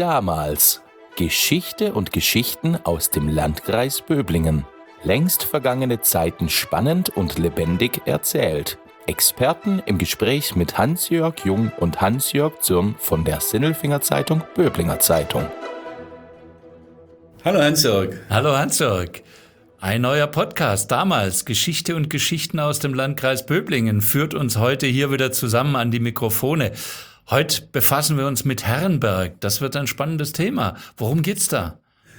Damals. Geschichte und Geschichten aus dem Landkreis Böblingen. Längst vergangene Zeiten spannend und lebendig erzählt. Experten im Gespräch mit Hans-Jörg Jung und Hans-Jörg Zürn von der Sinnelfinger Zeitung Böblinger Zeitung. Hallo Hans-Jörg. Hallo Hans-Jörg. Ein neuer Podcast, damals Geschichte und Geschichten aus dem Landkreis Böblingen, führt uns heute hier wieder zusammen an die Mikrofone. Heute befassen wir uns mit Herrenberg. Das wird ein spannendes Thema. Worum geht's da?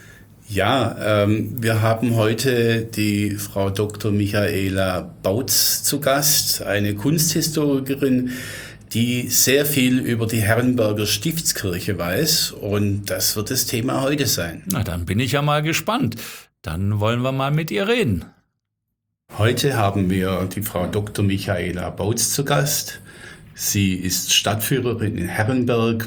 Ja, wir haben heute die Frau Dr. Michaela Bautz zu Gast, eine Kunsthistorikerin, die sehr viel über die Herrenberger Stiftskirche weiß. Und das wird das Thema heute sein. Na, dann bin ich ja mal gespannt. Dann wollen wir mal mit ihr reden. Heute haben wir die Frau Dr. Michaela Bautz zu Gast. Sie ist Stadtführerin in Herrenberg,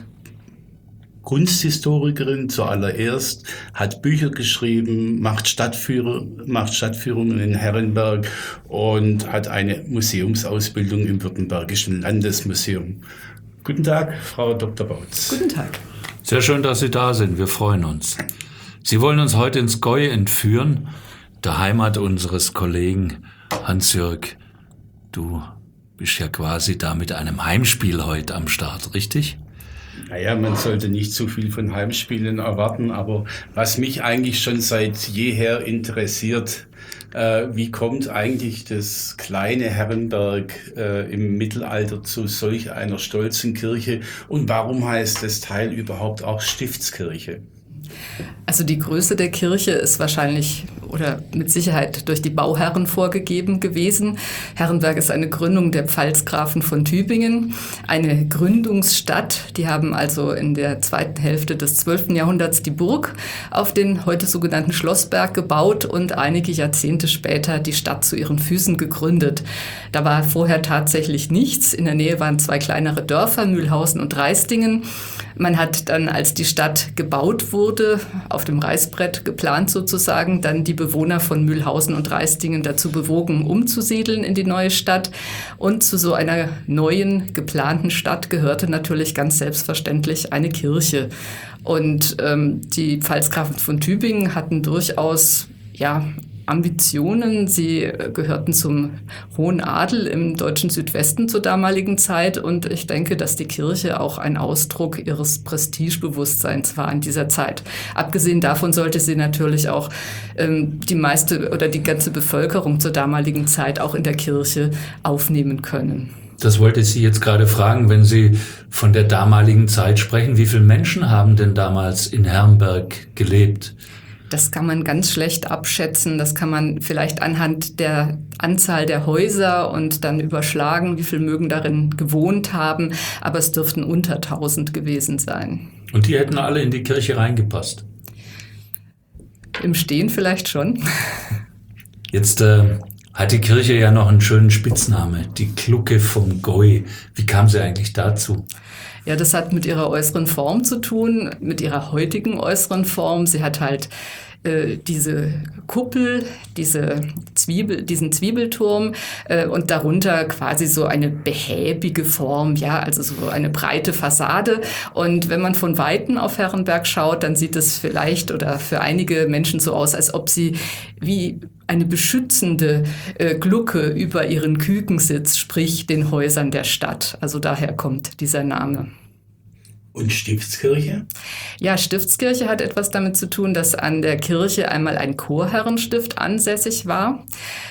Kunsthistorikerin zuallererst, hat Bücher geschrieben, macht Stadtführungen in Herrenberg und hat eine Museumsausbildung im Württembergischen Landesmuseum. Guten Tag, Frau Dr. Bautz. Guten Tag. Sehr schön, dass Sie da sind. Wir freuen uns. Sie wollen uns heute ins Gäu entführen, der Heimat unseres Kollegen Hans-Jörg. Du bist ja quasi da mit einem Heimspiel heute am Start, richtig? Naja, man sollte nicht zu viel von Heimspielen erwarten, aber was mich eigentlich schon seit jeher interessiert, wie kommt eigentlich das kleine Herrenberg im Mittelalter zu solch einer stolzen Kirche und warum heißt das Teil überhaupt auch Stiftskirche? Also die Größe der Kirche ist wahrscheinlich oder mit Sicherheit durch die Bauherren vorgegeben gewesen. Herrenberg ist eine Gründung der Pfalzgrafen von Tübingen, eine Gründungsstadt. Die haben also in der zweiten Hälfte des 12. Jahrhunderts die Burg auf den heute sogenannten Schlossberg gebaut und einige Jahrzehnte später die Stadt zu ihren Füßen gegründet. Da war vorher tatsächlich nichts. In der Nähe waren 2 kleinere Dörfer, Mühlhausen und Reistingen. Man hat dann, als die Stadt gebaut wurde, auf dem Reißbrett geplant sozusagen, dann die Bewohner von Mühlhausen und Reistingen dazu bewogen, umzusiedeln in die neue Stadt. Und zu so einer neuen, geplanten Stadt gehörte natürlich ganz selbstverständlich eine Kirche. Und die Pfalzgrafen von Tübingen hatten durchaus, Ambitionen. Sie gehörten zum hohen Adel im deutschen Südwesten zur damaligen Zeit und ich denke, dass die Kirche auch ein Ausdruck ihres Prestigebewusstseins war in dieser Zeit. Abgesehen davon sollte sie natürlich auch die meiste oder die ganze Bevölkerung zur damaligen Zeit auch in der Kirche aufnehmen können. Das wollte ich Sie jetzt gerade fragen, wenn Sie von der damaligen Zeit sprechen. Wie viele Menschen haben denn damals in Herrenberg gelebt? Das kann man ganz schlecht abschätzen. Das kann man vielleicht anhand der Anzahl der Häuser und dann überschlagen, wie viel mögen darin gewohnt haben. Aber es dürften unter 1000 gewesen sein. Und die hätten alle in die Kirche reingepasst? Im Stehen vielleicht schon. Jetzt hat die Kirche ja noch einen schönen Spitzname, die Glucke vom Gäu. Wie kam sie eigentlich dazu? Ja, das hat mit ihrer äußeren Form zu tun, mit ihrer heutigen äußeren Form. Sie hat halt diese Kuppel, diesen Zwiebelturm und darunter quasi so eine behäbige Form, also so eine breite Fassade. Und wenn man von Weitem auf Herrenberg schaut, dann sieht es vielleicht oder für einige Menschen so aus, als ob sie wie eine beschützende Glucke über ihren Küken sitzt, sprich den Häusern der Stadt. Also daher kommt dieser Name. Und Stiftskirche? Ja, Stiftskirche hat etwas damit zu tun, dass an der Kirche einmal ein Chorherrenstift ansässig war.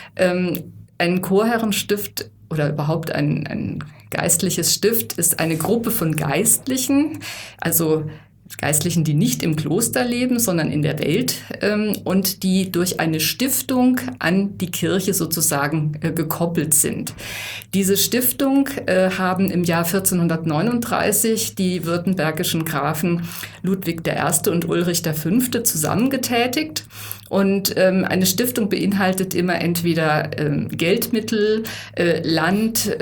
Ein Chorherrenstift oder überhaupt ein geistliches Stift ist eine Gruppe von Geistlichen, also Geistlichen, die nicht im Kloster leben, sondern in der Welt und die durch eine Stiftung an die Kirche sozusagen gekoppelt sind. Diese Stiftung haben im Jahr 1439 die württembergischen Grafen Ludwig I. und Ulrich V. zusammengetätigt. Und eine Stiftung beinhaltet immer entweder Geldmittel, Land,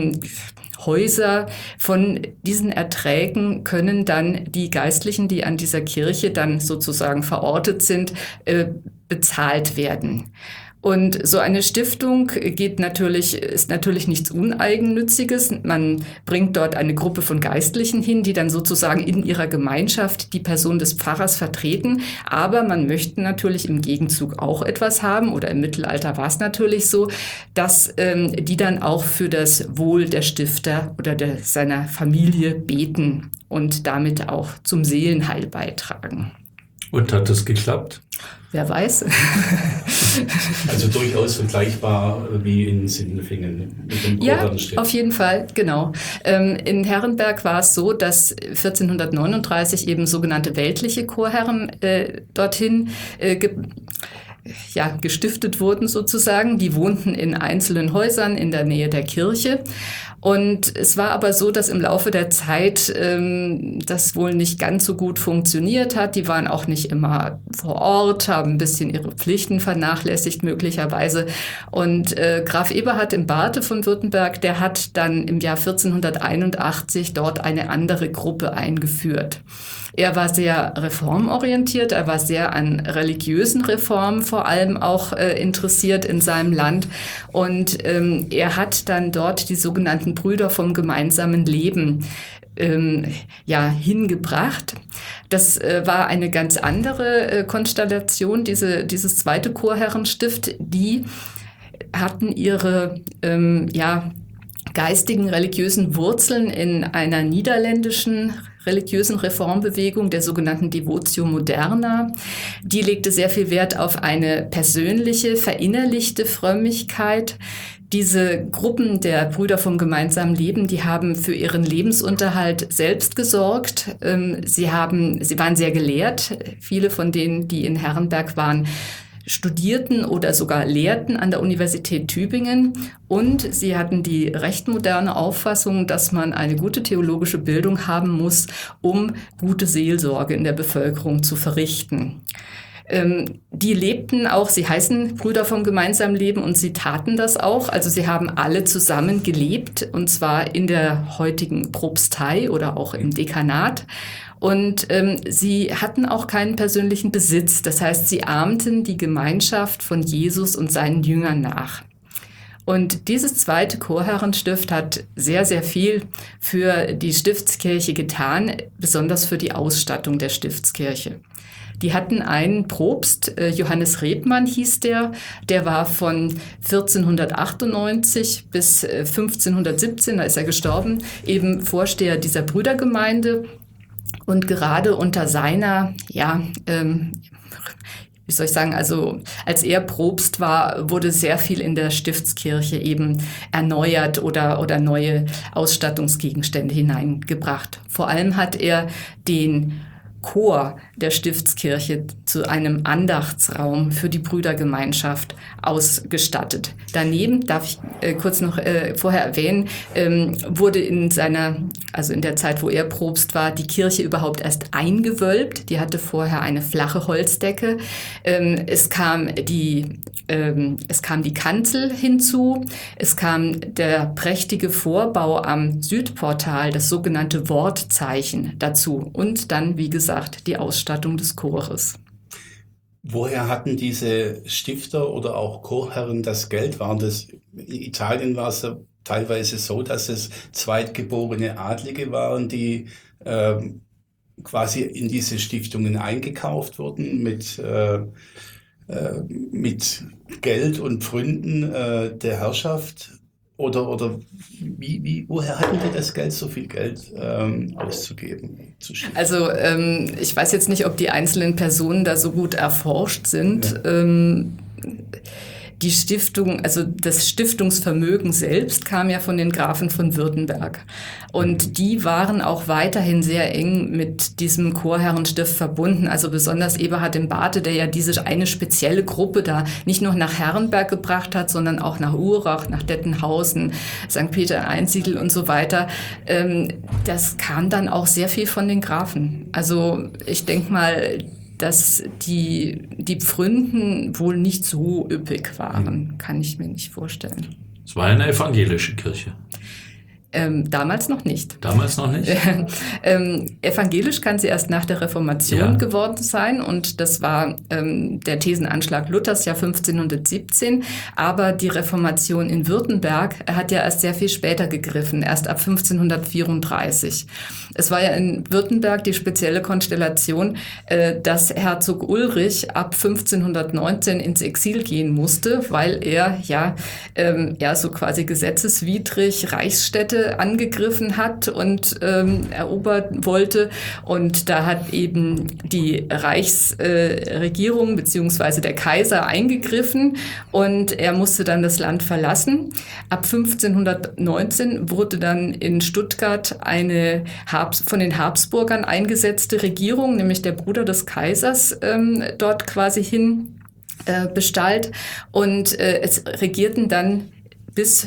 Häuser. Von diesen Erträgen können dann die Geistlichen, die an dieser Kirche dann sozusagen verortet sind, bezahlt werden. Und so eine Stiftung ist natürlich nichts Uneigennütziges. Man bringt dort eine Gruppe von Geistlichen hin, die dann sozusagen in ihrer Gemeinschaft die Person des Pfarrers vertreten. Aber man möchte natürlich im Gegenzug auch etwas haben, oder im Mittelalter war es natürlich so, dass die dann auch für das Wohl der Stifter oder seiner Familie beten und damit auch zum Seelenheil beitragen. Und hat das geklappt? Wer weiß. Also durchaus vergleichbar wie in Sindelfingen mit dem Chorherrenstift. Ja, auf jeden Fall, genau. In Herrenberg war es so, dass 1439 eben sogenannte weltliche Chorherren dorthin gestiftet wurden sozusagen. Die wohnten in einzelnen Häusern in der Nähe der Kirche. Und es war aber so, dass im Laufe der Zeit das wohl nicht ganz so gut funktioniert hat. Die waren auch nicht immer vor Ort, haben ein bisschen ihre Pflichten vernachlässigt möglicherweise. Und Graf Eberhard im Barte von Württemberg, der hat dann im Jahr 1481 dort eine andere Gruppe eingeführt. Er war sehr reformorientiert, er war sehr an religiösen Reformen vor allem auch interessiert in seinem Land. Und er hat dann dort die sogenannten Brüder vom gemeinsamen Leben hingebracht. Das war eine ganz andere Konstellation, dieses zweite Chorherrenstift. Die hatten ihre geistigen, religiösen Wurzeln in einer niederländischen religiösen Reformbewegung, der sogenannten Devotio Moderna. Die legte sehr viel Wert auf eine persönliche, verinnerlichte Frömmigkeit. Diese Gruppen der Brüder vom gemeinsamen Leben, die haben für ihren Lebensunterhalt selbst gesorgt. Sie waren sehr gelehrt. Viele von denen, die in Herrenberg waren, studierten oder sogar lehrten an der Universität Tübingen, und sie hatten die recht moderne Auffassung, dass man eine gute theologische Bildung haben muss, um gute Seelsorge in der Bevölkerung zu verrichten. Die lebten auch, sie heißen Brüder vom gemeinsamen Leben, und sie taten das auch. Also sie haben alle zusammen gelebt, und zwar in der heutigen Propstei oder auch im Dekanat. Und sie hatten auch keinen persönlichen Besitz. Das heißt, sie ahmten die Gemeinschaft von Jesus und seinen Jüngern nach. Und dieses zweite Chorherrenstift hat sehr, sehr viel für die Stiftskirche getan, besonders für die Ausstattung der Stiftskirche. Die hatten einen Propst, Johannes Rebmann hieß der war von 1498 bis 1517, da ist er gestorben, eben Vorsteher dieser Brüdergemeinde. Und gerade unter seiner, also als er Propst war, wurde sehr viel in der Stiftskirche eben erneuert oder neue Ausstattungsgegenstände hineingebracht. Vor allem hat er den Chor der Stiftskirche zu einem Andachtsraum für die Brüdergemeinschaft ausgestattet. Daneben, darf ich kurz noch vorher erwähnen, wurde in der Zeit, wo er Propst war, die Kirche überhaupt erst eingewölbt. Die hatte vorher eine flache Holzdecke. Es kam die Kanzel hinzu. Es kam der prächtige Vorbau am Südportal, das sogenannte Wortzeichen dazu. Und dann, wie gesagt, die Ausstattung des Chores. Woher hatten diese Stifter oder auch Chorherren das Geld? In Italien war es ja teilweise so, dass es zweitgeborene Adlige waren, die quasi in diese Stiftungen eingekauft wurden mit Geld und Pfründen der Herrschaft. Oder woher hatten die das Geld, so viel Geld auszugeben? Also ich weiß jetzt nicht, ob die einzelnen Personen da so gut erforscht sind. Ja. Die Stiftung, also das Stiftungsvermögen selbst kam ja von den Grafen von Württemberg. Und die waren auch weiterhin sehr eng mit diesem Chorherrenstift verbunden. Also besonders Eberhard im Barte, der ja diese eine spezielle Gruppe da nicht nur nach Herrenberg gebracht hat, sondern auch nach Urach, nach Dettenhausen, St. Peter-Einsiedel und so weiter. Das kam dann auch sehr viel von den Grafen. Also ich denke mal, dass die Pfründen wohl nicht so üppig waren, kann ich mir nicht vorstellen. Es war eine evangelische Kirche. Damals noch nicht. Damals noch nicht? Evangelisch kann sie erst nach der Reformation geworden sein und das war der Thesenanschlag Luthers, Jahr 1517. Aber die Reformation in Württemberg hat ja erst sehr viel später gegriffen, erst ab 1534. Es war ja in Württemberg die spezielle Konstellation, dass Herzog Ulrich ab 1519 ins Exil gehen musste, weil er so quasi gesetzeswidrig Reichsstädte angegriffen hat und erobern wollte. Und da hat eben die Reichsregierung bzw. der Kaiser eingegriffen und er musste dann das Land verlassen. Ab 1519 wurde dann in Stuttgart eine von den Habsburgern eingesetzte Regierung, nämlich der Bruder des Kaisers, dort quasi bestellt. Und es regierten dann bis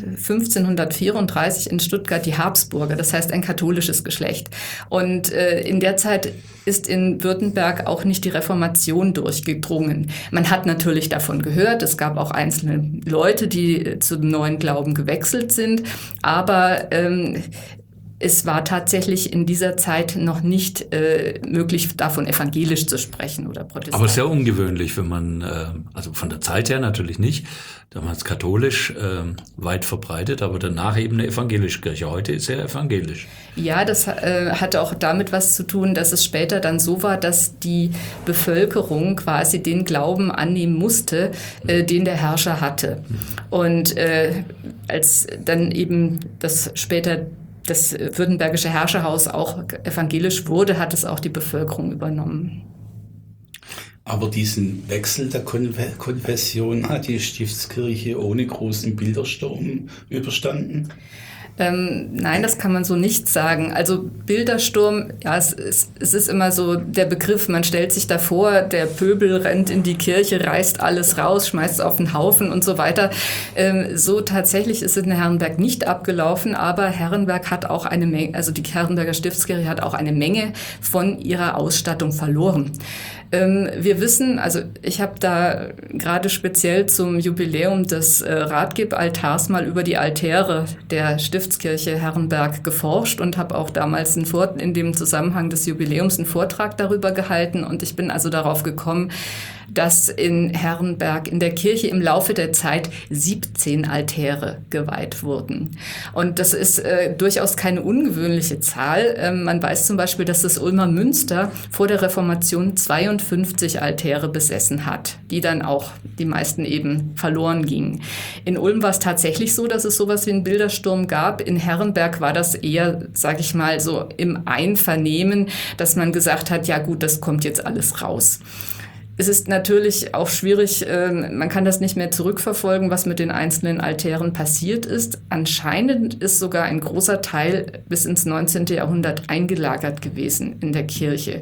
1534 in Stuttgart die Habsburger, das heißt ein katholisches Geschlecht. Und in der Zeit ist in Württemberg auch nicht die Reformation durchgedrungen. Man hat natürlich davon gehört, es gab auch einzelne Leute, die zum neuen Glauben gewechselt sind, aber es war tatsächlich in dieser Zeit noch nicht möglich, davon evangelisch zu sprechen oder protestantisch. Aber sehr ungewöhnlich, wenn man, also von der Zeit her natürlich nicht, damals katholisch weit verbreitet, aber danach eben eine evangelische Kirche. Heute ist er evangelisch. Ja, das hat auch damit was zu tun, dass es später dann so war, dass die Bevölkerung quasi den Glauben annehmen musste, den der Herrscher hatte. Und als dann eben das württembergische Herrscherhaus auch evangelisch wurde, hat es auch die Bevölkerung übernommen. Aber diesen Wechsel der Konfession hat die Stiftskirche ohne großen Bildersturm überstanden? Nein, das kann man so nicht sagen. Also Bildersturm, ja, es ist immer so der Begriff, man stellt sich davor, der Pöbel rennt in die Kirche, reißt alles raus, schmeißt es auf den Haufen und so weiter. So tatsächlich ist es in Herrenberg nicht abgelaufen, aber Herrenberg hat auch eine Menge, also die Herrenberger Stiftskirche hat auch eine Menge von ihrer Ausstattung verloren. Wir wissen, also ich habe da gerade speziell zum Jubiläum des Ratgebaltars mal über die Altäre der Stiftskirche Herrenberg geforscht und habe auch damals in dem Zusammenhang des Jubiläums einen Vortrag darüber gehalten und ich bin also darauf gekommen, dass in Herrenberg in der Kirche im Laufe der Zeit 17 Altäre geweiht wurden. Und das ist durchaus keine ungewöhnliche Zahl. Man weiß zum Beispiel, dass das Ulmer Münster vor der Reformation 52 Altäre besessen hat, die dann auch die meisten eben verloren gingen. In Ulm war es tatsächlich so, dass es sowas wie einen Bildersturm gab. In Herrenberg war das eher, sage ich mal, so im Einvernehmen, dass man gesagt hat, ja gut, das kommt jetzt alles raus. Es ist natürlich auch schwierig, man kann das nicht mehr zurückverfolgen, was mit den einzelnen Altären passiert ist. Anscheinend ist sogar ein großer Teil bis ins 19. Jahrhundert eingelagert gewesen in der Kirche.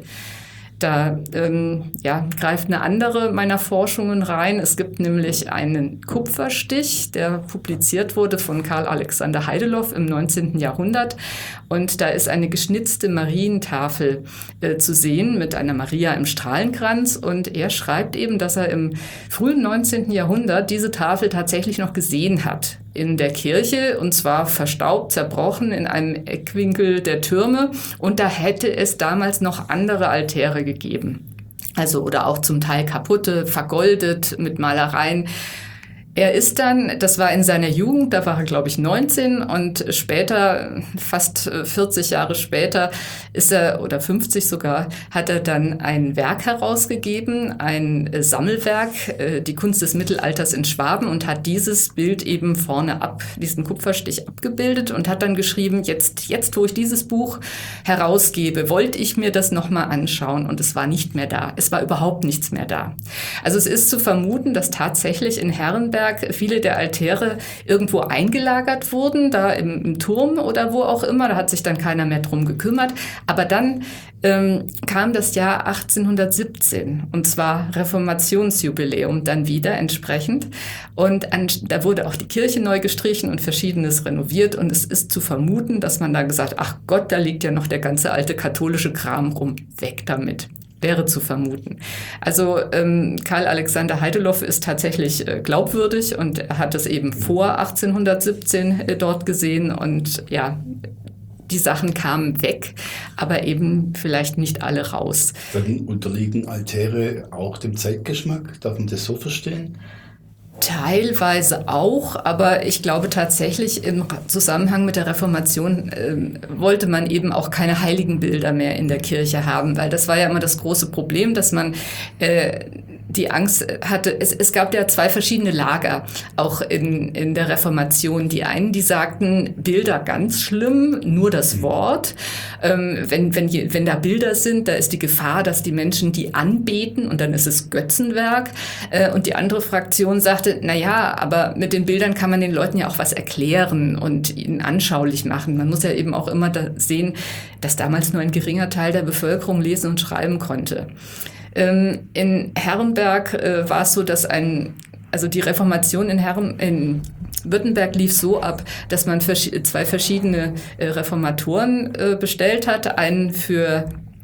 Da greift eine andere meiner Forschungen rein. Es gibt nämlich einen Kupferstich, der publiziert wurde von Karl Alexander Heideloff im 19. Jahrhundert. Und da ist eine geschnitzte Marientafel zu sehen mit einer Maria im Strahlenkranz. Und er schreibt eben, dass er im frühen 19. Jahrhundert diese Tafel tatsächlich noch gesehen hat in der Kirche, und zwar verstaubt, zerbrochen in einem Eckwinkel der Türme. Und da hätte es damals noch andere Altäre gegeben. Also, oder auch zum Teil kaputte, vergoldet mit Malereien. Er ist dann, das war in seiner Jugend, da war er, glaube ich, 19 und später, fast 40 Jahre später, ist er, oder 50 sogar, hat er dann ein Werk herausgegeben, ein Sammelwerk, die Kunst des Mittelalters in Schwaben, und hat dieses Bild eben vorne diesen Kupferstich abgebildet und hat dann geschrieben, jetzt wo ich dieses Buch herausgebe, wollte ich mir das nochmal anschauen, und es war nicht mehr da. Es war überhaupt nichts mehr da. Also es ist zu vermuten, dass tatsächlich in Herrenberg viele der Altäre irgendwo eingelagert wurden, da im Turm oder wo auch immer. Da hat sich dann keiner mehr drum gekümmert. Aber dann kam das Jahr 1817, und zwar Reformationsjubiläum dann wieder entsprechend. Und da wurde auch die Kirche neu gestrichen und Verschiedenes renoviert. Und es ist zu vermuten, dass man da gesagt, ach Gott, da liegt ja noch der ganze alte katholische Kram rum, weg damit. wäre zu vermuten. Also Karl Alexander Heideloff ist tatsächlich glaubwürdig und er hat es eben vor 1817 dort gesehen und ja, die Sachen kamen weg, aber eben vielleicht nicht alle raus. Dann unterliegen Altäre auch dem Zeitgeschmack? Darf man das so verstehen? Teilweise auch, aber ich glaube tatsächlich im Zusammenhang mit der Reformation wollte man eben auch keine Heiligenbilder mehr in der Kirche haben, weil das war ja immer das große Problem, dass man die Angst hatte, es gab ja zwei verschiedene Lager, auch in der Reformation. Die einen, die sagten, Bilder ganz schlimm, nur das Wort. Wenn da Bilder sind, da ist die Gefahr, dass die Menschen die anbeten und dann ist es Götzenwerk. Und die andere Fraktion sagte, na ja, aber mit den Bildern kann man den Leuten ja auch was erklären und ihnen anschaulich machen. Man muss ja eben auch immer dass damals nur ein geringer Teil der Bevölkerung lesen und schreiben konnte. In Herrenberg war es so, dass die Reformation in Württemberg lief so ab, dass man zwei verschiedene Reformatoren bestellt hat, einen für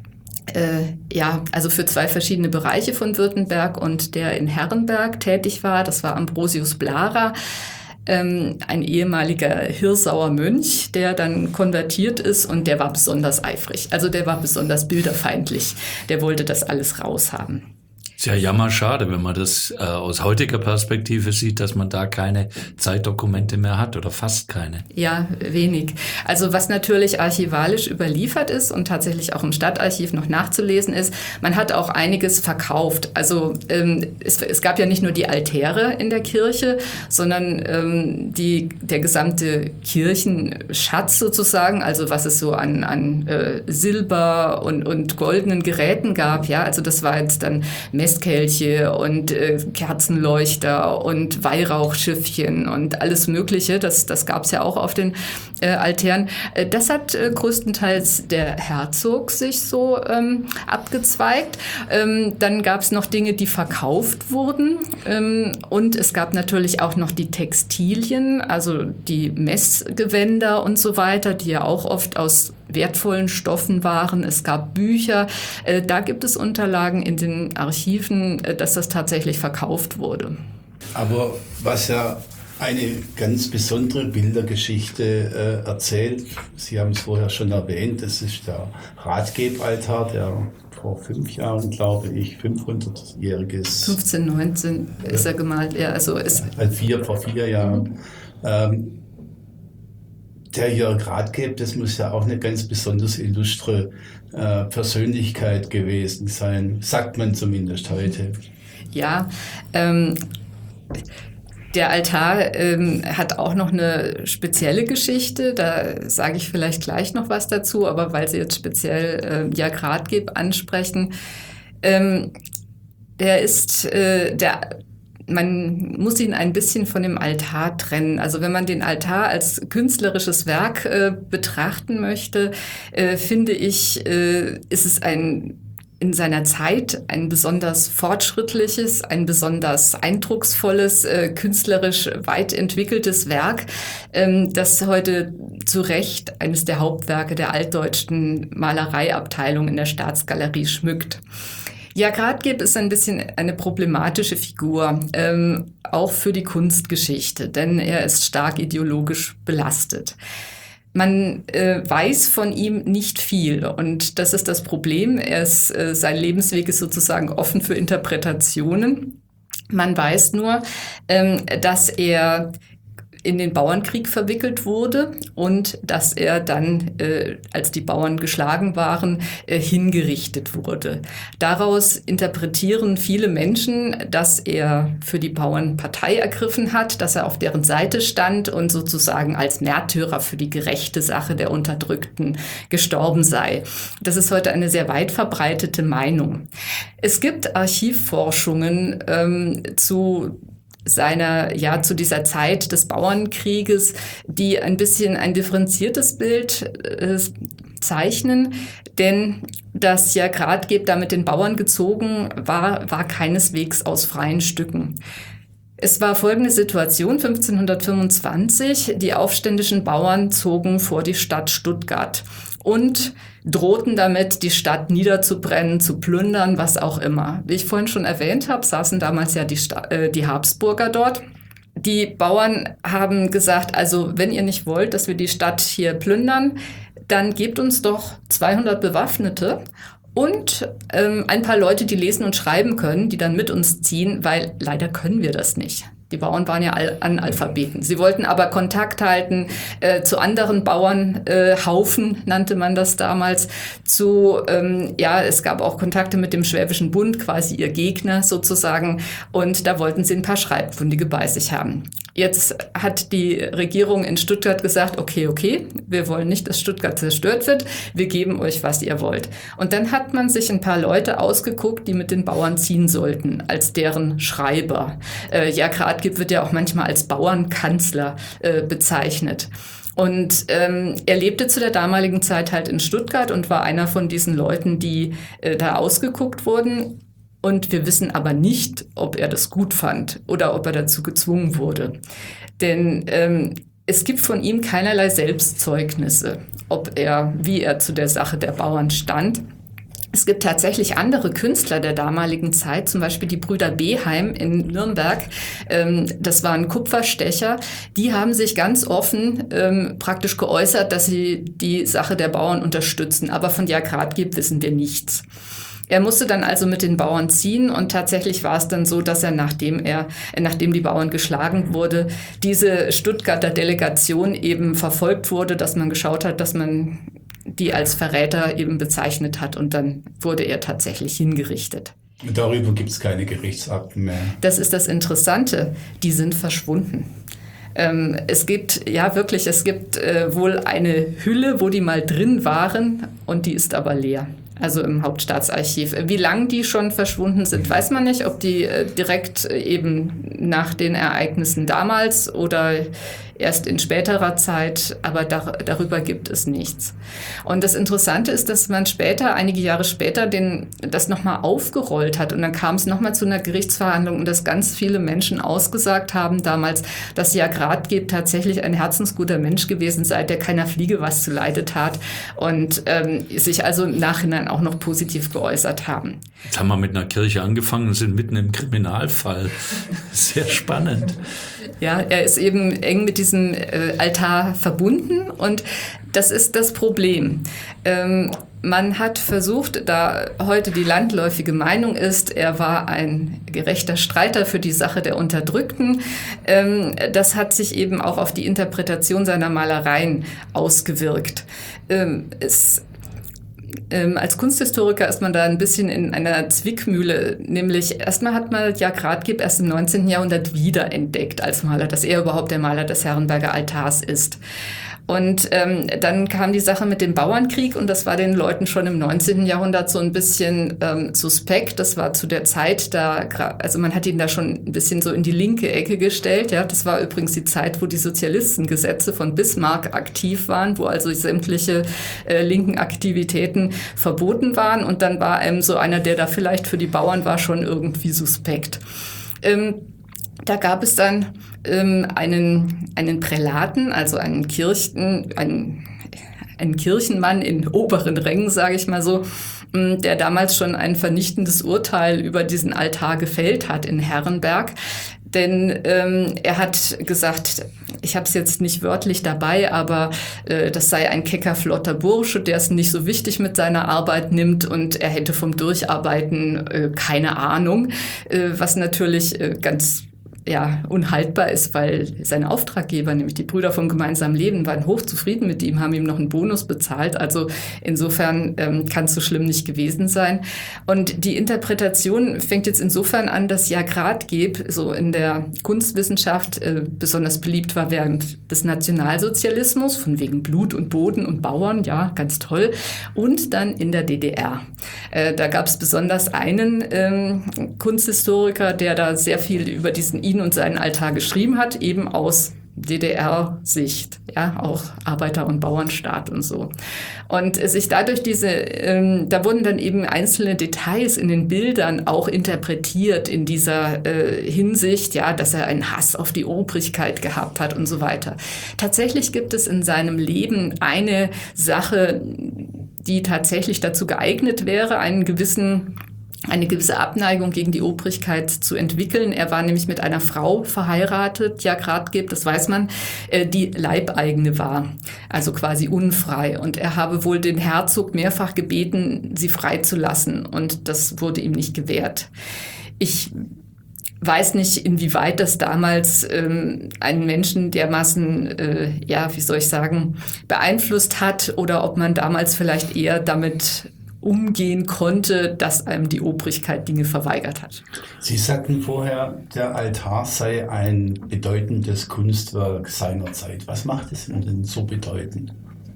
zwei verschiedene Bereiche von Württemberg und der in Herrenberg tätig war, das war Ambrosius Blarer. Ein ehemaliger Hirsauer Mönch, der dann konvertiert ist und der war besonders eifrig. Also der war besonders bilderfeindlich. Der wollte das alles raushaben. Ist ja jammerschade, wenn man das aus heutiger Perspektive sieht, dass man da keine Zeitdokumente mehr hat oder fast keine. Ja, wenig. Also was natürlich archivalisch überliefert ist und tatsächlich auch im Stadtarchiv noch nachzulesen ist, man hat auch einiges verkauft. Also es gab ja nicht nur die Altäre in der Kirche, sondern der gesamte Kirchenschatz sozusagen, also was es so an Silber und goldenen Geräten gab. Ja, also das war jetzt dann Messkelche und Kerzenleuchter und Weihrauchschiffchen und alles Mögliche. Das gab es ja auch auf den Altären. Das hat größtenteils der Herzog sich so abgezweigt. Dann gab es noch Dinge, die verkauft wurden. Und es gab natürlich auch noch die Textilien, also die Messgewänder und so weiter, die ja auch oft aus wertvollen Stoffen waren. Es gab Bücher. Da gibt es Unterlagen in den Archiven, dass das tatsächlich verkauft wurde. Aber was ja eine ganz besondere Bildergeschichte erzählt, Sie haben es vorher schon erwähnt, das ist der Ratgebaltar, der vor 5 Jahren, glaube ich, 500-jähriges... 1519 ist er gemalt, ja. Also vor 4 Jahren. Der Jörg Rathgeb, das muss ja auch eine ganz besonders illustre Persönlichkeit gewesen sein, sagt man zumindest heute. Ja, der Altar hat auch noch eine spezielle Geschichte, da sage ich vielleicht gleich noch was dazu, aber weil Sie jetzt speziell Jörg Rathgeb ansprechen, man muss ihn ein bisschen von dem Altar trennen. Also wenn man den Altar als künstlerisches Werk betrachten möchte, finde ich, ist es in seiner Zeit ein besonders fortschrittliches, ein besonders eindrucksvolles, künstlerisch weit entwickeltes Werk, das heute zu Recht eines der Hauptwerke der altdeutschen Malereiabteilung in der Staatsgalerie schmückt. Jörg Rathgeb ist ein bisschen eine problematische Figur, auch für die Kunstgeschichte, denn er ist stark ideologisch belastet. Man weiß von ihm nicht viel und das ist das Problem. Sein Lebensweg ist sozusagen offen für Interpretationen. Man weiß nur, dass er in den Bauernkrieg verwickelt wurde und dass er dann, als die Bauern geschlagen waren, hingerichtet wurde. Daraus interpretieren viele Menschen, dass er für die Bauern Partei ergriffen hat, dass er auf deren Seite stand und sozusagen als Märtyrer für die gerechte Sache der Unterdrückten gestorben sei. Das ist heute eine sehr weit verbreitete Meinung. Es gibt Archivforschungen zu dieser Zeit des Bauernkrieges, die ein bisschen ein differenziertes Bild zeichnen, denn dass Jörg Rathgeb da mit den Bauern gezogen war keineswegs aus freien Stücken. Es war folgende Situation: 1525, die aufständischen Bauern zogen vor die Stadt Stuttgart und drohten damit, die Stadt niederzubrennen, zu plündern, was auch immer. Wie ich vorhin schon erwähnt habe, saßen damals ja die Habsburger dort. Die Bauern haben gesagt, also wenn ihr nicht wollt, dass wir die Stadt hier plündern, dann gebt uns doch 200 Bewaffnete und ein paar Leute, die lesen und schreiben können, die dann mit uns ziehen, weil leider können wir das nicht. Die Bauern waren ja Analphabeten. Sie wollten aber Kontakt halten zu anderen Bauernhaufen, nannte man das damals. Es gab auch Kontakte mit dem Schwäbischen Bund, quasi ihr Gegner sozusagen. Und da wollten sie ein paar Schreibkundige bei sich haben. Jetzt hat die Regierung in Stuttgart gesagt, okay, wir wollen nicht, dass Stuttgart zerstört wird. Wir geben euch, was ihr wollt. Und dann hat man sich ein paar Leute ausgeguckt, die mit den Bauern ziehen sollten, als deren Schreiber. Grad-Gyb wird ja auch manchmal als Bauernkanzler bezeichnet. Und er lebte zu der damaligen Zeit halt in Stuttgart und war einer von diesen Leuten, die da ausgeguckt wurden. Und wir wissen aber nicht, ob er das gut fand oder ob er dazu gezwungen wurde. Denn es gibt von ihm keinerlei Selbstzeugnisse, wie er zu der Sache der Bauern stand. Es gibt tatsächlich andere Künstler der damaligen Zeit, zum Beispiel die Brüder Beheim in Nürnberg. Das waren Kupferstecher. Die haben sich ganz offen praktisch geäußert, dass sie die Sache der Bauern unterstützen. Aber von Grad-Gyb wissen wir nichts. Er musste dann also mit den Bauern ziehen und tatsächlich war es dann so, dass er, nachdem die Bauern geschlagen wurde, diese Stuttgarter Delegation eben verfolgt wurde, dass man geschaut hat, dass man die als Verräter eben bezeichnet hat und dann wurde er tatsächlich hingerichtet. Darüber gibt es keine Gerichtsakten mehr. Das ist das Interessante, die sind verschwunden. Es gibt wohl eine Hülle, wo die mal drin waren und die ist aber leer. Also im Hauptstaatsarchiv. Wie lange die schon verschwunden sind, weiß man nicht, ob die direkt eben nach den Ereignissen damals oder erst in späterer Zeit, aber darüber gibt es nichts. Und das Interessante ist, dass man einige Jahre später, das nochmal aufgerollt hat und dann kam es nochmal zu einer Gerichtsverhandlung und dass ganz viele Menschen ausgesagt haben damals, dass Grad-Gyb tatsächlich ein herzensguter Mensch gewesen sei, der keiner Fliege was zuleide tat und sich also im Nachhinein auch noch positiv geäußert haben. Jetzt haben wir mit einer Kirche angefangen und sind mitten im Kriminalfall. Sehr spannend. Ja, er ist eben eng mit diesem Altar verbunden und das ist das Problem. Man hat versucht, da heute die landläufige Meinung ist, er war ein gerechter Streiter für die Sache der Unterdrückten. Das hat sich eben auch auf die Interpretation seiner Malereien ausgewirkt. Als Kunsthistoriker ist man da ein bisschen in einer Zwickmühle, nämlich erstmal hat man Grad-Gyb erst im 19. Jahrhundert wiederentdeckt als Maler, dass er überhaupt der Maler des Herrenberger Altars ist. Und dann kam die Sache mit dem Bauernkrieg und das war den Leuten schon im 19. Jahrhundert so ein bisschen suspekt. Das war zu der Zeit, man hat ihn da schon ein bisschen so in die linke Ecke gestellt. Ja, das war übrigens die Zeit, wo die Sozialistengesetze von Bismarck aktiv waren, wo also sämtliche linken Aktivitäten verboten waren. Und dann war so einer, der da vielleicht für die Bauern war, schon irgendwie suspekt. Da gab es dann einen Prälaten, also einen Kirchenmann in oberen Rängen, sage ich mal so, der damals schon ein vernichtendes Urteil über diesen Altar gefällt hat in Herrenberg. Denn er hat gesagt, ich habe es jetzt nicht wörtlich dabei, aber das sei ein kecker, flotter Bursche, der es nicht so wichtig mit seiner Arbeit nimmt und er hätte vom Durcharbeiten keine Ahnung, was natürlich ganz unhaltbar ist, weil seine Auftraggeber, nämlich die Brüder vom gemeinsamen Leben, waren hochzufrieden mit ihm, haben ihm noch einen Bonus bezahlt. Also insofern kann es so schlimm nicht gewesen sein. Und die Interpretation fängt jetzt insofern an, dass Grad-Gyb so in der Kunstwissenschaft besonders beliebt war während des Nationalsozialismus, von wegen Blut und Boden und Bauern, ja, ganz toll. Und dann in der DDR. Da gab es besonders einen Kunsthistoriker, der da sehr viel über ihn und seinen Altar geschrieben hat, eben aus DDR-Sicht, ja, auch Arbeiter- und Bauernstaat und so. Und sich dadurch da wurden dann eben einzelne Details in den Bildern auch interpretiert in dieser Hinsicht, ja, dass er einen Hass auf die Obrigkeit gehabt hat und so weiter. Tatsächlich gibt es in seinem Leben eine Sache, die tatsächlich dazu geeignet wäre, eine gewisse Abneigung gegen die Obrigkeit zu entwickeln. Er war nämlich mit einer Frau verheiratet, ja, Gradgeb, das weiß man, die Leibeigene war, also quasi unfrei. Und er habe wohl den Herzog mehrfach gebeten, sie freizulassen, und das wurde ihm nicht gewährt. Ich weiß nicht, inwieweit das damals einen Menschen dermaßen, beeinflusst hat, oder ob man damals vielleicht eher damit umgehen konnte, dass einem die Obrigkeit Dinge verweigert hat. Sie sagten vorher, der Altar sei ein bedeutendes Kunstwerk seiner Zeit. Was macht es denn so bedeutend?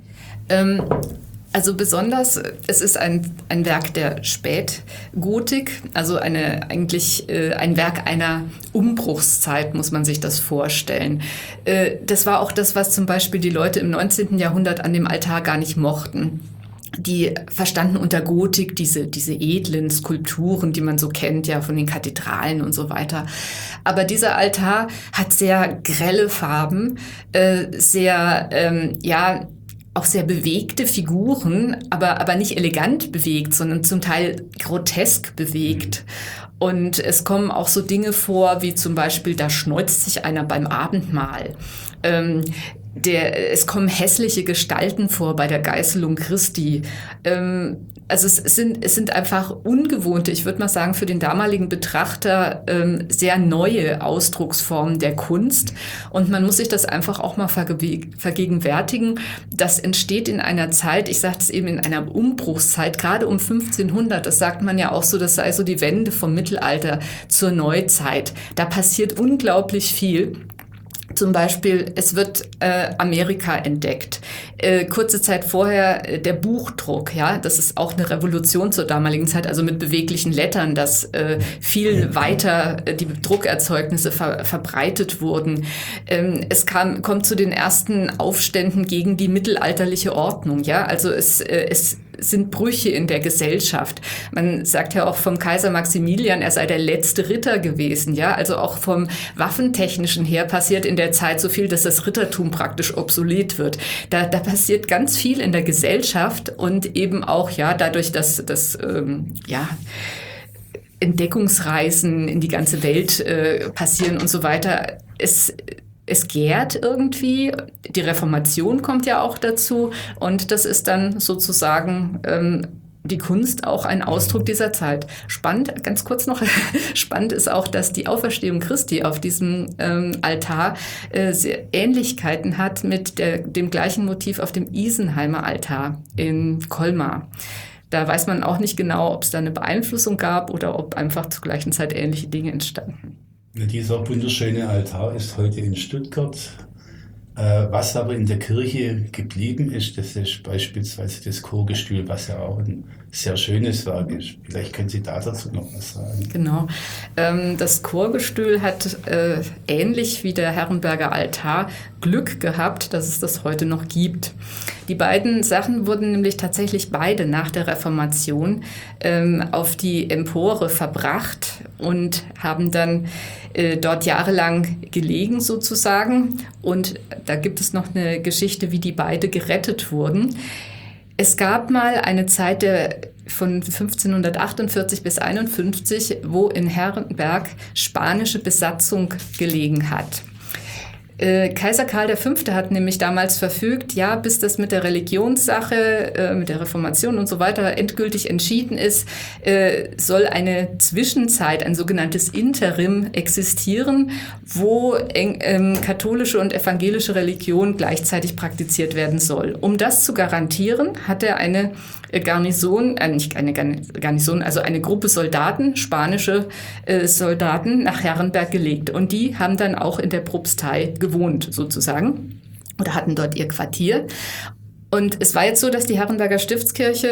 Also besonders, es ist ein Werk der Spätgotik, also ein Werk einer Umbruchszeit, muss man sich das vorstellen. Das war auch das, was zum Beispiel die Leute im 19. Jahrhundert an dem Altar gar nicht mochten. Die verstanden unter Gotik diese edlen Skulpturen, die man so kennt, ja, von den Kathedralen und so weiter. Aber dieser Altar hat sehr grelle Farben, auch sehr bewegte Figuren, aber nicht elegant bewegt, sondern zum Teil grotesk bewegt. Und es kommen auch so Dinge vor, wie zum Beispiel, da schneuzt sich einer beim Abendmahl. Es kommen hässliche Gestalten vor bei der Geißelung Christi. Also es sind einfach ungewohnte, ich würde mal sagen, für den damaligen Betrachter sehr neue Ausdrucksformen der Kunst. Und man muss sich das einfach auch mal vergegenwärtigen. Das entsteht in einer Zeit, ich sagte es eben, in einer Umbruchszeit, gerade um 1500. Das sagt man ja auch so, das sei so die Wende vom Mittelalter zur Neuzeit. Da passiert unglaublich viel. Zum Beispiel, es wird Amerika entdeckt. Kurze Zeit vorher der Buchdruck, ja, das ist auch eine Revolution zur damaligen Zeit, also mit beweglichen Lettern, dass viel weiter die Druckerzeugnisse verbreitet wurden. Es kommt zu den ersten Aufständen gegen die mittelalterliche Ordnung, ja, also es sind Brüche in der Gesellschaft. Man sagt ja auch vom Kaiser Maximilian, er sei der letzte Ritter gewesen, ja, also auch vom Waffentechnischen her passiert in der Zeit so viel, dass das Rittertum praktisch obsolet wird. Da passiert ganz viel in der Gesellschaft, und eben auch, ja, dadurch, dass Entdeckungsreisen in die ganze Welt passieren und so weiter. Es gärt irgendwie, die Reformation kommt ja auch dazu, und das ist dann sozusagen die Kunst auch ein Ausdruck dieser Zeit. Spannend, ganz kurz noch, spannend ist auch, dass die Auferstehung Christi auf diesem Altar sehr Ähnlichkeiten hat mit dem gleichen Motiv auf dem Isenheimer Altar in Colmar. Da weiß man auch nicht genau, ob es da eine Beeinflussung gab oder ob einfach zur gleichen Zeit ähnliche Dinge entstanden. Dieser wunderschöne Altar ist heute in Stuttgart. Was aber in der Kirche geblieben ist, das ist beispielsweise das Chorgestühl, was ja auch ein sehr schönes Werk ist. Vielleicht können Sie dazu noch was sagen. Genau. Das Chorgestühl hat ähnlich wie der Herrenberger Altar Glück gehabt, dass es das heute noch gibt. Die beiden Sachen wurden nämlich tatsächlich beide nach der Reformation auf die Empore verbracht und haben dann dort jahrelang gelegen sozusagen. Und da gibt es noch eine Geschichte, wie die beide gerettet wurden. Es gab mal eine Zeit von 1548 bis 51, wo in Herrenberg spanische Besatzung gelegen hat. Kaiser Karl V. hat nämlich damals verfügt, ja, bis das mit der Religionssache, mit der Reformation und so weiter endgültig entschieden ist, soll eine Zwischenzeit, ein sogenanntes Interim existieren, wo katholische und evangelische Religion gleichzeitig praktiziert werden soll. Um das zu garantieren, hat er eine Garnison, nicht eine Garnison, also eine Gruppe Soldaten, spanische Soldaten nach Herrenberg gelegt. Und die haben dann auch in der Propstei gewohnt sozusagen oder hatten dort ihr Quartier. Und es war jetzt so, dass die Herrenberger Stiftskirche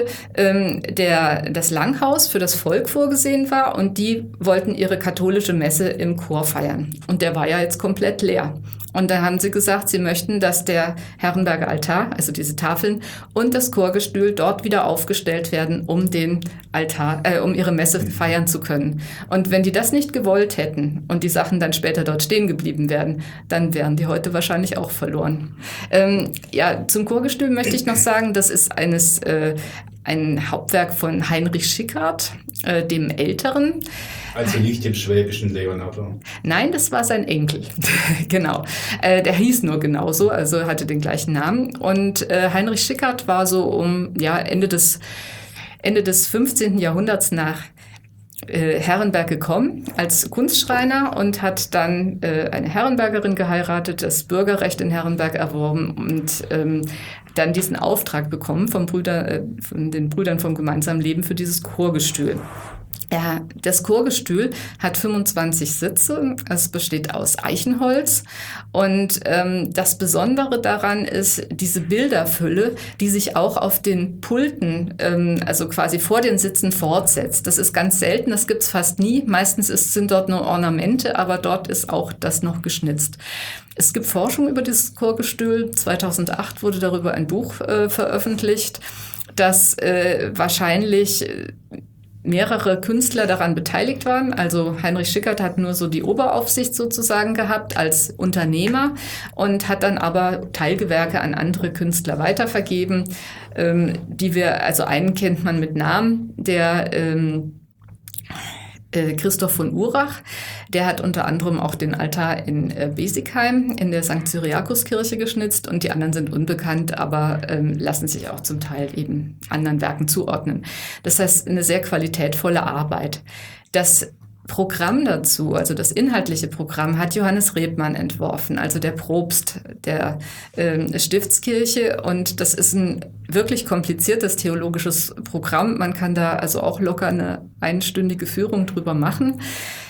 das Langhaus für das Volk vorgesehen war, und die wollten ihre katholische Messe im Chor feiern. Und der war ja jetzt komplett leer. Und da haben sie gesagt, sie möchten, dass der Herrenberger Altar, also diese Tafeln und das Chorgestühl dort wieder aufgestellt werden, um den Altar, um ihre Messe feiern zu können. Und wenn die das nicht gewollt hätten und die Sachen dann später dort stehen geblieben wären, dann wären die heute wahrscheinlich auch verloren. Zum Chorgestühl möchte ich noch sagen, das ist ein Hauptwerk von Heinrich Schickhardt, dem Älteren. Also nicht dem schwäbischen Leonardo. Nein, das war sein Enkel. Genau. Der hieß nur genauso, also hatte den gleichen Namen. Und Heinrich Schickhardt war so Ende des 15. Jahrhunderts nach Herrenberg gekommen als Kunstschreiner und hat dann eine Herrenbergerin geheiratet, das Bürgerrecht in Herrenberg erworben und dann diesen Auftrag bekommen von den Brüdern vom gemeinsamen Leben für dieses Chorgestühl. Das Chorgestühl hat 25 Sitze, es besteht aus Eichenholz und das Besondere daran ist diese Bilderfülle, die sich auch auf den Pulten, also quasi vor den Sitzen fortsetzt. Das ist ganz selten, das gibt's fast nie. Meistens sind dort nur Ornamente, aber dort ist auch das noch geschnitzt. Es gibt Forschung über dieses Chorgestühl. 2008 wurde darüber ein Buch veröffentlicht, das wahrscheinlich mehrere Künstler daran beteiligt waren. Also Heinrich Schickhardt hat nur so die Oberaufsicht sozusagen gehabt als Unternehmer und hat dann aber Teilgewerke an andere Künstler weitervergeben, also einen kennt man mit Namen, der Christoph von Urach, der hat unter anderem auch den Altar in Besigheim in der St. Cyriakuskirche geschnitzt und die anderen sind unbekannt, aber lassen sich auch zum Teil eben anderen Werken zuordnen. Das heißt, eine sehr qualitätvolle Arbeit. Das Programm dazu, also das inhaltliche Programm, hat Johannes Rebmann entworfen, also der Propst der Stiftskirche. Und das ist ein wirklich kompliziertes theologisches Programm. Man kann da also auch locker eine einstündige Führung drüber machen.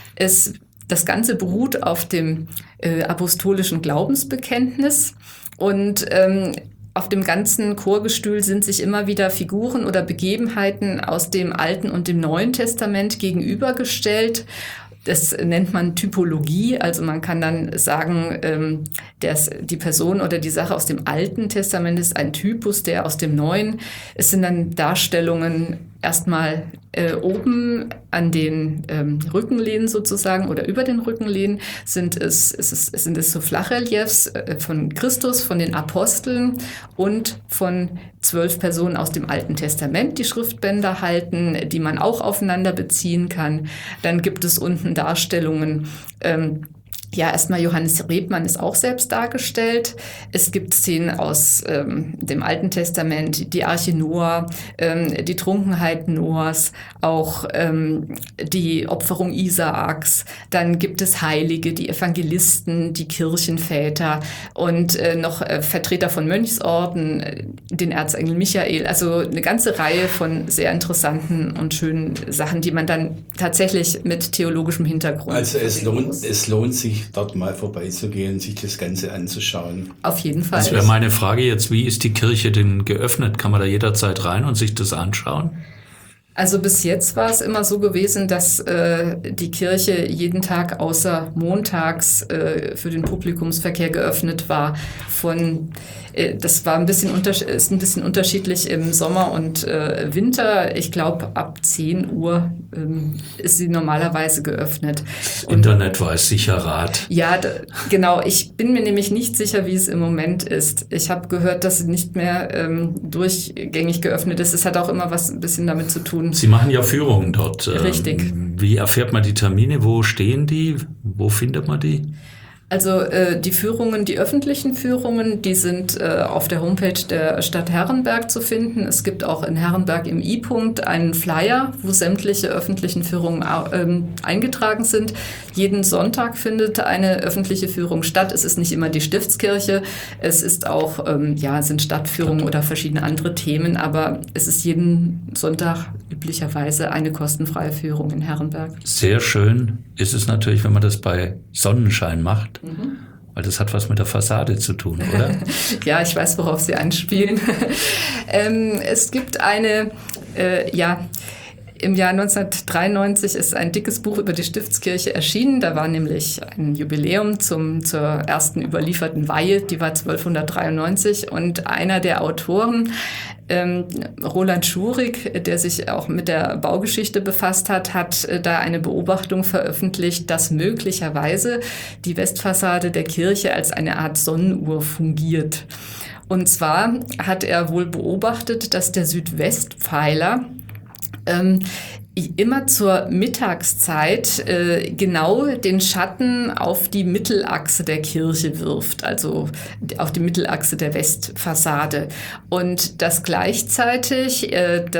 Das Ganze beruht auf dem apostolischen Glaubensbekenntnis und auf dem ganzen Chorgestühl sind sich immer wieder Figuren oder Begebenheiten aus dem Alten und dem Neuen Testament gegenübergestellt. Das nennt man Typologie, also man kann dann sagen, dass die Person oder die Sache aus dem Alten Testament ist ein Typus, der aus dem Neuen. Es sind dann Darstellungen erstmal oben an den Rückenlehnen sozusagen oder über den Rückenlehnen sind es so Flachreliefs von Christus, von den Aposteln und von 12 Personen aus dem Alten Testament, die Schriftbänder halten, die man auch aufeinander beziehen kann. Dann gibt es unten Darstellungen, erstmal Johannes Rebmann ist auch selbst dargestellt. Es gibt Szenen aus dem Alten Testament, die Arche Noah, die Trunkenheit Noahs, auch die Opferung Isaaks. Dann gibt es Heilige, die Evangelisten, die Kirchenväter und noch Vertreter von Mönchsorden, den Erzengel Michael. Also eine ganze Reihe von sehr interessanten und schönen Sachen, die man dann tatsächlich mit theologischem Hintergrund. Also es lohnt sich, dort mal vorbeizugehen, sich das Ganze anzuschauen. Auf jeden Fall. Das wäre meine Frage jetzt, wie ist die Kirche denn geöffnet? Kann man da jederzeit rein und sich das anschauen? Also bis jetzt war es immer so gewesen, dass die Kirche jeden Tag außer montags für den Publikumsverkehr geöffnet war. Das war ist ein bisschen unterschiedlich im Sommer und Winter. Ich glaube, ab 10 Uhr ist sie normalerweise geöffnet. Das Internet weiß sicher Rat. Ja, genau. Ich bin mir nämlich nicht sicher, wie es im Moment ist. Ich habe gehört, dass sie nicht mehr durchgängig geöffnet ist. Es hat auch immer was ein bisschen damit zu tun. Sie machen ja Führungen dort. Richtig. Wie erfährt man die Termine? Wo stehen die? Wo findet man die? Also die Führungen, die öffentlichen Führungen, die sind auf der Homepage der Stadt Herrenberg zu finden. Es gibt auch in Herrenberg im I-Punkt einen Flyer, wo sämtliche öffentlichen Führungen eingetragen sind. Jeden Sonntag findet eine öffentliche Führung statt. Es ist nicht immer die Stiftskirche, es ist auch sind Stadtführungen oder verschiedene andere Themen, aber es ist jeden Sonntag üblicherweise eine kostenfreie Führung in Herrenberg. Sehr schön ist es natürlich, wenn man das bei Sonnenschein macht. Weil das hat was mit der Fassade zu tun, oder? Ja, ich weiß, worauf Sie anspielen. Es gibt Im Jahr 1993 ist ein dickes Buch über die Stiftskirche erschienen. Da war nämlich ein Jubiläum zur ersten überlieferten Weihe, die war 1293. Und einer der Autoren, Roland Schurig, der sich auch mit der Baugeschichte befasst hat, hat da eine Beobachtung veröffentlicht, dass möglicherweise die Westfassade der Kirche als eine Art Sonnenuhr fungiert. Und zwar hat er wohl beobachtet, dass der Südwestpfeiler immer zur Mittagszeit genau den Schatten auf die Mittelachse der Kirche wirft, also auf die Mittelachse der Westfassade. Und dass gleichzeitig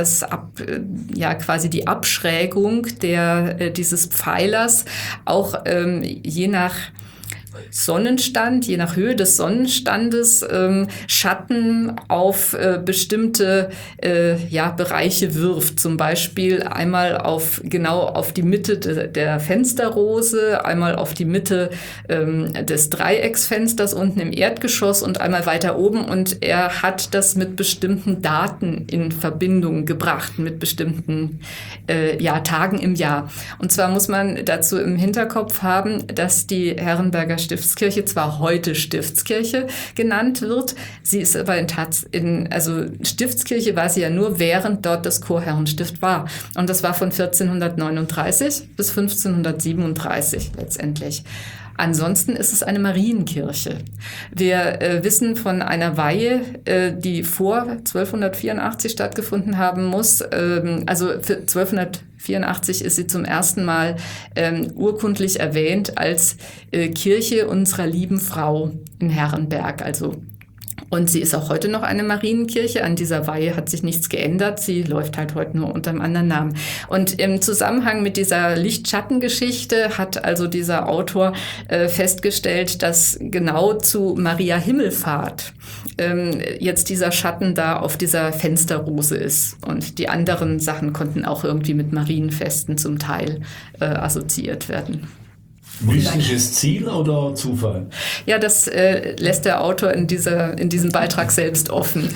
quasi die Abschrägung dieses Pfeilers auch je nach Sonnenstand, je nach Höhe des Sonnenstandes Schatten auf bestimmte Bereiche wirft. Zum Beispiel einmal genau auf die Mitte der Fensterrose, einmal auf die Mitte des Dreiecksfensters unten im Erdgeschoss und einmal weiter oben. Und er hat das mit bestimmten Daten in Verbindung gebracht, mit bestimmten Tagen im Jahr. Und zwar muss man dazu im Hinterkopf haben, dass die Herrenberger Stiftskirche zwar heute Stiftskirche genannt wird, sie ist aber Stiftskirche war sie ja nur, während dort das Chorherrenstift war. Und das war von 1439 bis 1537 letztendlich. Ansonsten ist es eine Marienkirche. Wir wissen von einer Weihe, die vor 1284 stattgefunden haben muss. Also für 1284 ist sie zum ersten Mal urkundlich erwähnt als Kirche unserer lieben Frau in Herrenberg. Und sie ist auch heute noch eine Marienkirche. An dieser Weihe hat sich nichts geändert. Sie läuft halt heute nur unter einem anderen Namen. Und im Zusammenhang mit dieser Lichtschattengeschichte hat also dieser Autor festgestellt, dass genau zu Maria Himmelfahrt jetzt dieser Schatten da auf dieser Fensterrose ist. Und die anderen Sachen konnten auch irgendwie mit Marienfesten zum Teil assoziiert werden. Mystisches Ziel oder Zufall? Ja, das lässt der Autor in diesem Beitrag selbst offen.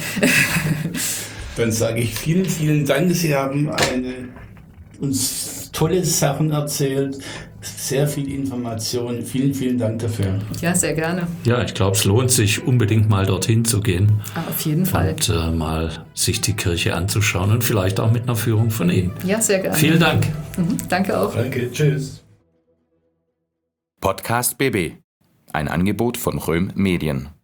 Dann sage ich vielen, vielen Dank. Sie haben uns tolle Sachen erzählt, sehr viel Information. Vielen, vielen Dank dafür. Ja, sehr gerne. Ja, ich glaube, es lohnt sich unbedingt mal dorthin zu gehen. Auf jeden Fall. Und mal sich die Kirche anzuschauen und vielleicht auch mit einer Führung von Ihnen. Ja, sehr gerne. Vielen Dank. Danke auch. Danke, tschüss. Podcast BB, ein Angebot von Röhm Medien.